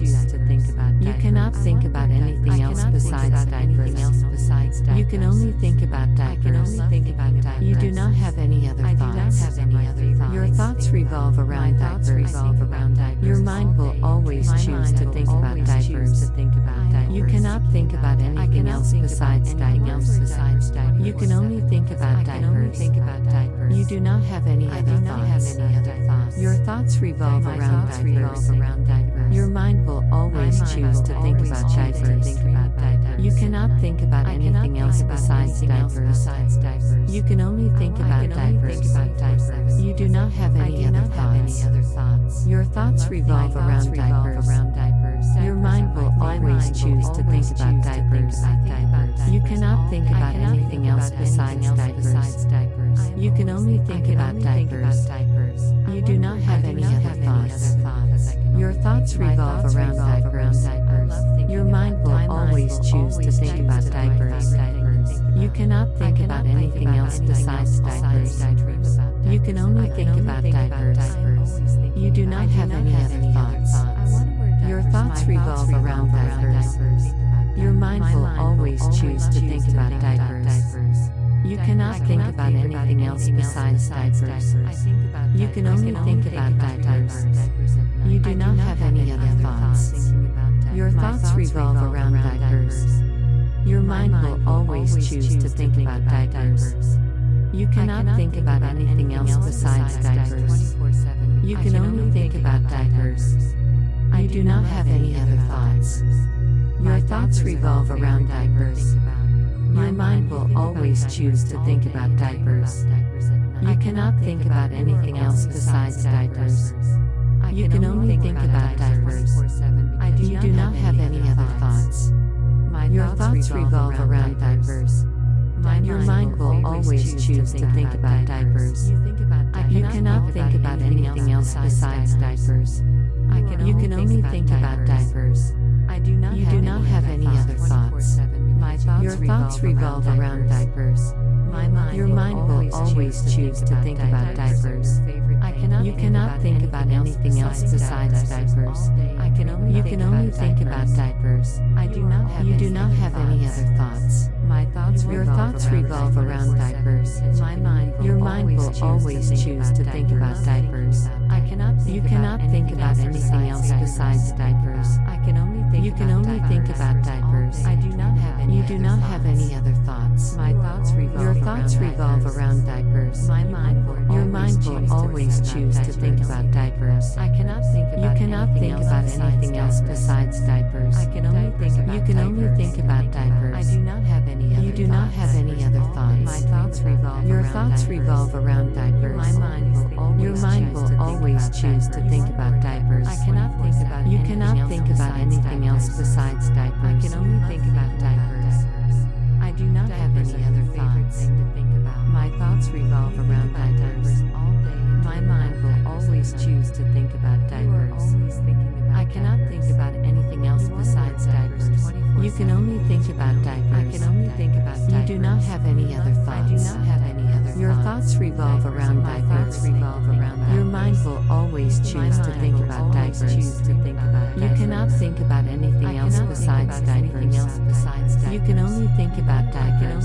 You cannot think about anything else besides diapers. You can only think about diapers. You do not have any other thoughts. Your thoughts revolve around diapers. Your mind will always choose to think about diapers. You cannot think about anything else besides diapers. You can only think about diapers. You do not have any other thoughts. Your thoughts revolve around diapers. Your mind will always choose to think about diapers. You cannot think about anything else besides diapers. You can only think about diapers. You do not have any other thoughts. Your thoughts revolve around diapers. Your mind will always choose to think about diapers. You cannot think about anything else besides diapers. You can only think about diapers. You do not have any other thoughts. Your thoughts revolve around diapers. Your mind will always choose to think about diapers. You cannot think about anything else besides diapers. You can only think about diapers. You do not have any other thoughts. Your thoughts revolve around diapers. Your mind will always choose to think about diapers. You cannot think about anything else besides diapers. You can only think about diapers. You do not have any other thoughts. Your thoughts revolve around diapers. Your mind will always choose to think about diapers. You cannot think about anything else besides diapers. You can only think about diapers. You do not have any other thoughts. Your thoughts revolve around diapers. Your mind will always choose to think about diapers. You cannot think about anything else besides diapers. You can only think about diapers. You do not have any other thoughts. Your thoughts revolve around diapers. Your mind will always choose to think about diapers. You cannot think about anything else besides diapers. You can only think about diapers. You do not have any other thoughts. Your thoughts revolve around diapers. Your mind will always choose to think about diapers. You cannot think about anything else besides diapers. You can only think about diapers. You do not have any other thoughts. Your thoughts revolve around diapers. Your mind will always choose to think about diapers. You cannot think about anything else besides diapers. You can only think about diapers. You do not have any other thoughts. Your thoughts revolve around diapers. Your mind will always choose to think about diapers. You cannot think about anything else besides diapers. You can only think about diapers. You do not have any other thoughts. Your thoughts revolve around diapers. Your mind will always choose to think about diapers. You cannot think about anything else besides diapers. I do not have any other thoughts. My thoughts revolve around diapers. My mind will always choose to think about diapers. I cannot think about anything else besides diapers. You can only think about diapers. You do not have any other thoughts. Your thoughts revolve around diapers. Your mind will always choose to think about diapers. You cannot think about anything else besides diapers. You can only think about diapers.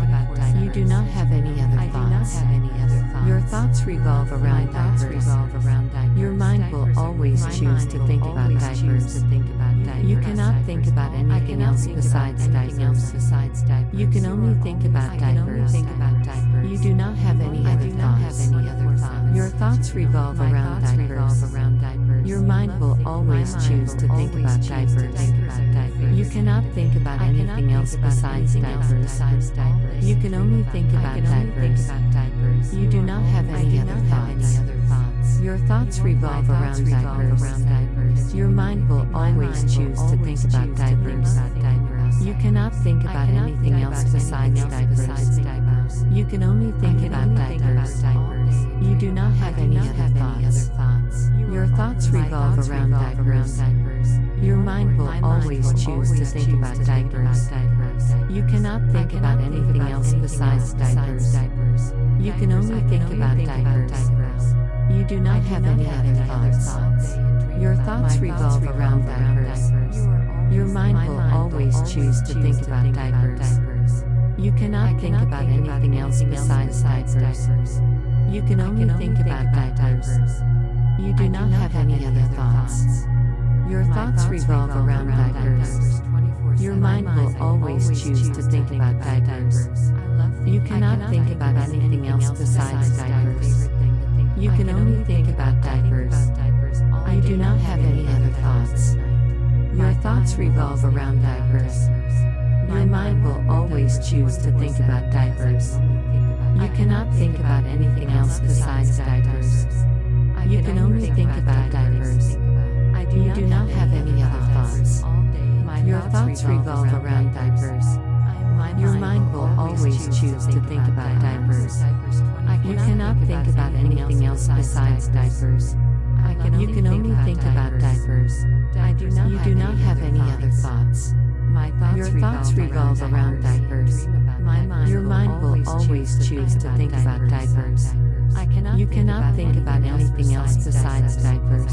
You do not have any other thoughts. Your thoughts revolve around diapers. Your mind will always choose to think about diapers. You cannot think about anything else besides diapers. You can only think about diapers. You do not have any other thoughts. Your thoughts revolve around diapers. Your mind will always choose to think about diapers. You cannot think about anything else besides diapers. You can only think about diapers. You do not have any other thoughts. Your thoughts revolve around diapers. Your mind will always choose to think about diapers. You cannot think about anything else besides diapers. You can only think about diapers. You do not have any other thoughts. Your thoughts revolve around diapers. Your mind will always choose to think about diapers. You cannot think about anything else besides diapers. You can only think about diapers. You do not have any other thoughts. Your thoughts revolve around diapers. Your mind will always choose to think about diapers. You cannot think about anything else besides diapers. You can only think about diapers. You do not have any other thoughts. Your thoughts revolve around diapers. Your mind will always choose to think about diapers. You cannot think about anything else besides diapers. You can only think about diapers. You do not have any other thoughts. Your thoughts revolve around diapers. Your mind will always choose to think about diapers. You cannot think about anything else besides diapers. You can only think about diapers. You do not have any other thoughts. Your thoughts revolve around diapers. Your mind will always choose to think about diapers. You cannot think about anything else besides diapers. You can only think about diapers. You do not have any other thoughts. Your thoughts revolve around diapers. Your mind will always choose to think about diapers. You cannot think about anything else besides diapers.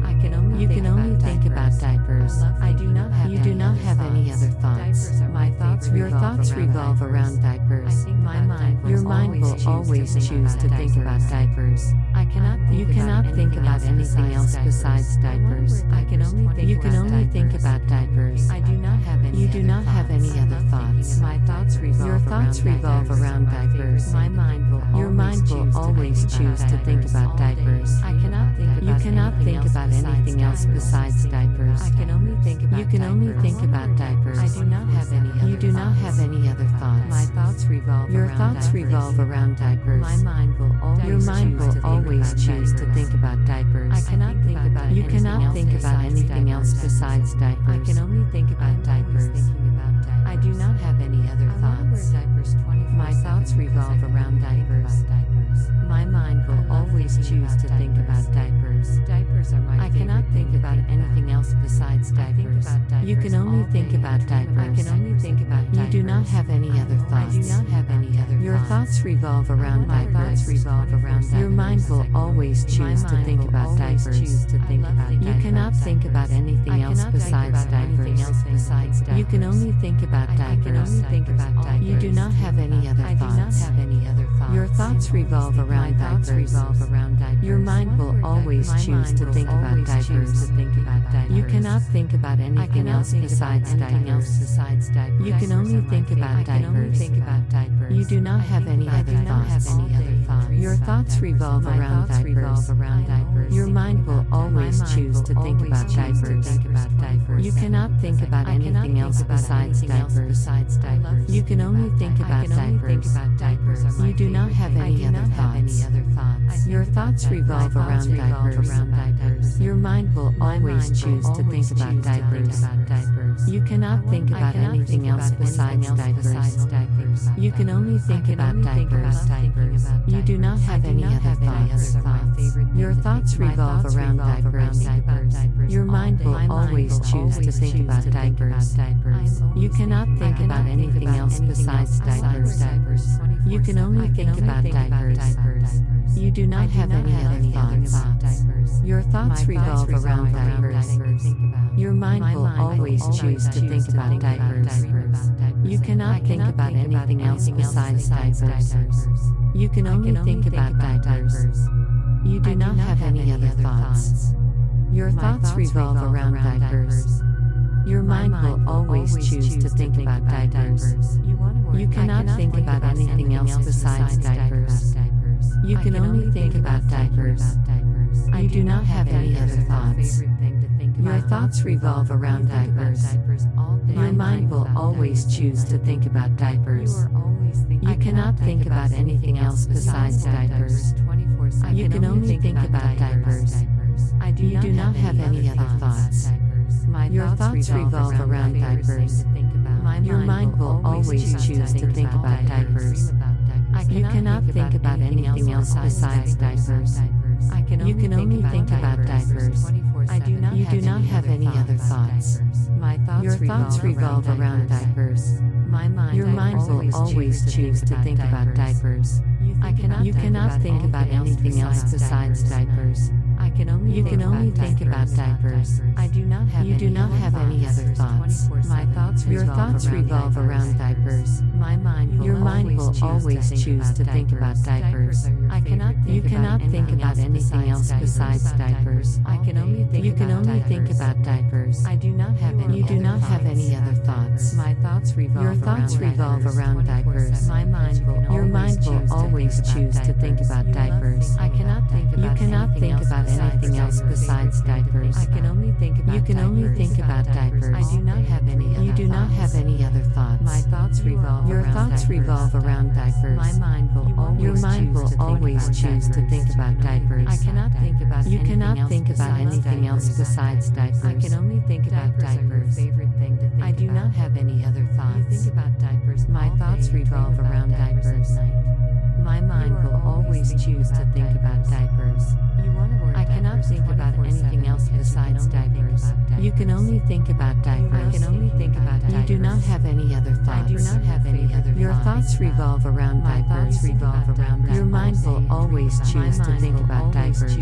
You can only think about diapers. You do not have any other thoughts. Your thoughts revolve around diapers. Your mind will always choose to think about diapers. You cannot think about anything else besides diapers. You can only think about diapers. You do not have any other thoughts. Your thoughts revolve around diapers. Your mind will always choose to think about diapers. You cannot think about anything else besides diapers. You can only think about diapers. You do not have any other thoughts. Your thoughts revolve around diapers. Your mind will always choose to think about diapers. You cannot think about anything else besides diapers. I do not have any other thoughts. My thoughts revolve around diapers. My mind will always choose to think about diapers. I cannot think about anything else besides diapers. You can only think about diapers. You do not have any other thoughts. Your thoughts revolve around diapers. Your mind will always choose to think about diapers. You cannot think about anything else besides diapers. You can only think about diapers. You do not have any other thoughts. Your thoughts revolve around diapers. Your mind will always choose to think about diapers. You cannot think about anything else besides diapers. You can only think about diapers. You do not have any other thoughts. Your thoughts revolve around diapers. Your mind will always choose to think about diapers. You cannot think about anything else besides diapers. You can only think about diapers. You do not have any other thoughts. Your thoughts revolve around diapers. Your mind will always choose to think about diapers. You cannot think about anything else besides diapers. You can only think about diapers. You do not have any other thoughts. Your thoughts revolve around diapers. Your mind will always choose to think about diapers. You cannot think about anything else besides diapers. You can only think about diapers. You do not have any other thoughts. Your thoughts revolve around diapers. Your mind will always choose to think about diapers. You cannot think about anything else besides diapers. You can only think about diapers. You do not have any other thoughts. Your thoughts revolve around diapers. Your mind will always choose to think about diapers. You cannot think about anything else besides diapers. You can only think about diapers. You do not have any other thoughts. Your thoughts revolve around diapers. Your mind will always choose to think about diapers. You cannot think about anything else besides diapers. You can only think about diapers. You do not have any other thoughts. Your thoughts revolve around diapers. Your mind will always choose to think about diapers. You cannot think about anything else besides diapers. You can only think about diapers. You do not have any other thoughts. Your thoughts revolve around diapers. Your mind will always choose to think about diapers. You cannot think about anything else besides diapers. You can only think about diapers. You do not have any other thoughts. Your thoughts revolve around diapers. Your mind will always choose to think about diapers. You cannot think about anything else besides diapers. You can only think about diapers. You do not have any other thoughts. Your thoughts revolve around diapers. Your mind will always choose to think about diapers. You cannot think about anything else besides diapers. You can only think about diapers. You do not have any other thoughts. Your thoughts revolve around diapers. Your mind will always choose to think about diapers. You cannot think about anything else besides diapers. I can only think about diapers. Favorite thing to think I do not have any other thoughts. You think about diapers. My thoughts revolve around diapers. My mind will always choose to think about diapers. I cannot think about anything else besides diapers. You can only think about diapers. You do not have any other thoughts. Your thoughts revolve around diapers. Your mind will always choose to think about diapers.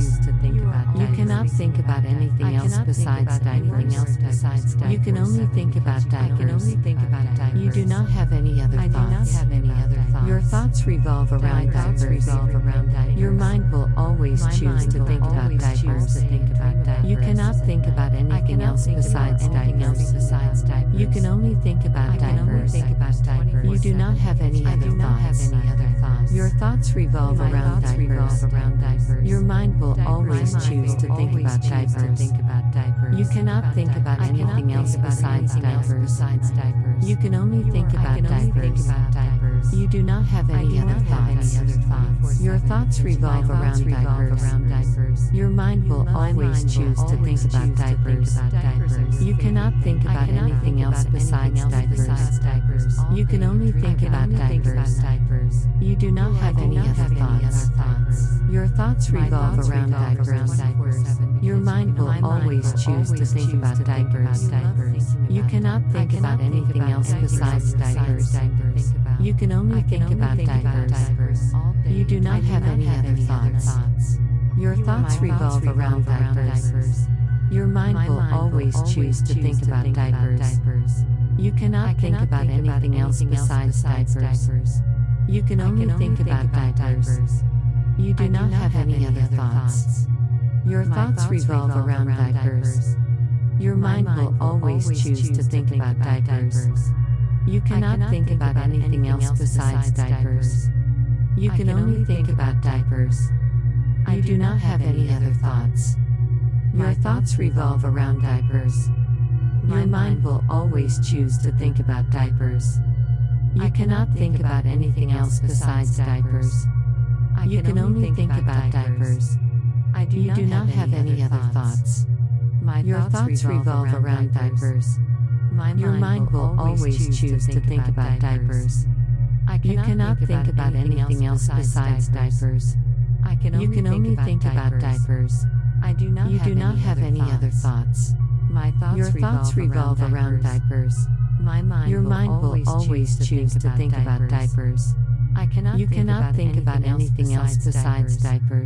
You cannot think about anything else besides diapers. You can only think about diapers. You do not have any other thoughts. Your thoughts revolve around diapers. Your mind will always choose to think about diapers. You cannot think about anything else besides diapers. You can only think about diapers. You do not have any other thoughts. Your thoughts revolve around diapers. Your mind will always choose to think about diapers. You cannot think about anything else besides diapers. You can only think about diapers. You do not have any other thoughts. Your thoughts revolve around diapers. Your mind will always choose to think about diapers. You cannot think about anything else besides diapers. You can only think about diapers. You do not have any other thoughts. Your thoughts revolve around diapers. Your mind will always choose to think about diapers. You cannot think about anything else besides diapers. You can only think about diapers. You do not have any other thoughts. Your thoughts revolve around diapers. Your mind will always choose to think about diapers. You cannot think about anything else besides diapers. You can only think about diapers. You do not have any other thoughts. Your thoughts revolve around diapers. Your mind will always choose to think about diapers. You cannot think about anything else besides diapers. You can only think about diapers. You do not have any other thoughts. Your thoughts revolve around diapers. Your mind will always choose to think about diapers. You cannot think about anything else besides diapers. You can only think about diapers. You do not have any other thoughts. Your thoughts revolve around diapers. Your mind will always choose to think about diapers. You cannot think about anything else besides diapers. You can only think about diapers. You do not have any other thoughts. Your thoughts revolve around diapers. Your mind will always choose to think about diapers. You cannot think about anything else besides diapers.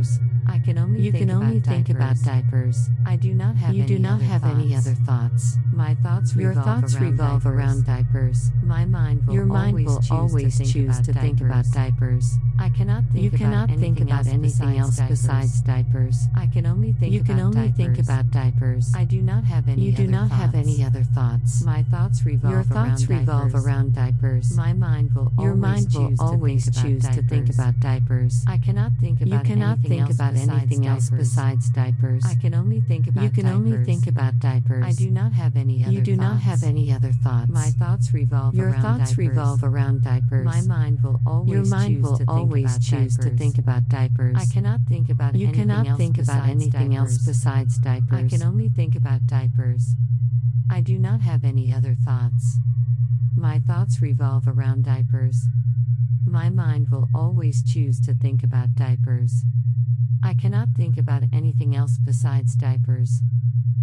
I can only You think can only about think about diapers. diapers. I do not have You any do not other have any thoughts. other thoughts. My thoughts Your revolve thoughts around revolve diapers. around diapers. My mind will Your mind will always choose to think about diapers. I cannot think You about cannot think anything about anything else besides diapers. I can only think You about can only think diapers. about diapers. I do not have any You do other not have thoughts. any other thoughts. My thoughts revolve Your thoughts around revolve diapers. around diapers. My mind will Your mind will always choose to think about diapers. I cannot think You about cannot anything think else about besides anything else diapers. besides diapers. I can only think about You can only diapers. think about diapers. I do not have any other You do not thoughts. have any other thoughts. My thoughts revolve Your around thoughts diapers. revolve around diapers. My mind will always Your mind choose will to think always about choose to diapers. think about diapers. I cannot think about You anything cannot else think about besides anything else diapers. besides diapers. I can only think about diapers. I do not have any other thoughts. My thoughts revolve around diapers. My mind will always choose to think about diapers. I cannot think about anything else besides diapers.